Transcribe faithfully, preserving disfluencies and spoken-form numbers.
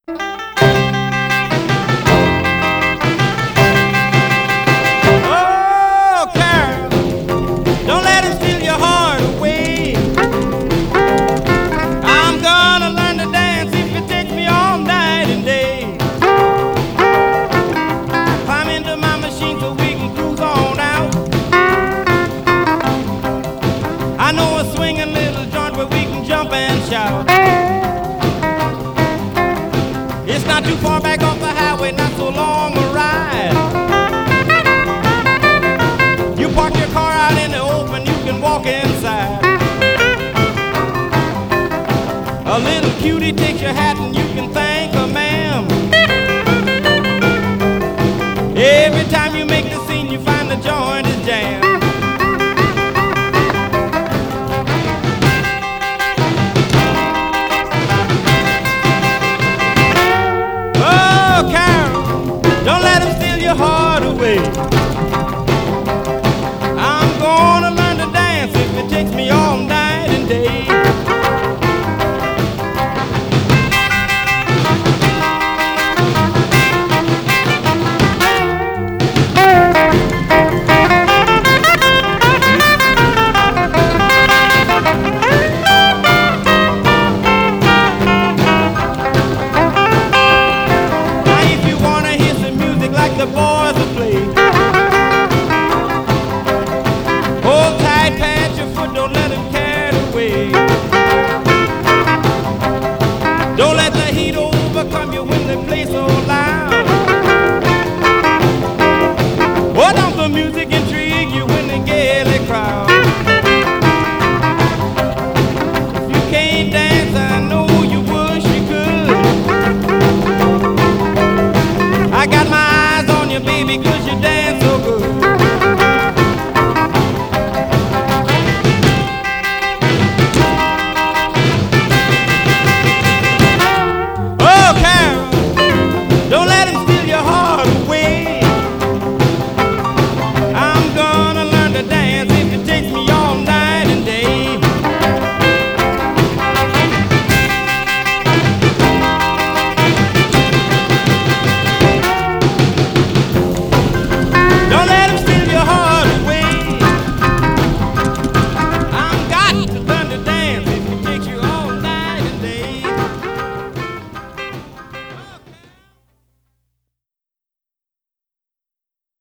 Oh, Carol, don't let him steal your heart away. I'm gonna learn to dance if it takes me all night and day. Climb into my machine so we can cruise on out. I know a swinging little joint where we can jump and shout. It's not too far back off the highway, not so long a ride. You park your car out in the open, you can walk inside. A little cutie takes your hat and you can thank her, ma'am. Every time you make the scene, you find the joint is jammed. Oh, Carol, don't let him steal your heart away. I'm gonna learn to dance if it takes me all night and day. The boys will play. Hold tight, pat your foot, don't let him carry away. Don't let the heat overcome you when they play so loud. Oh, don't the music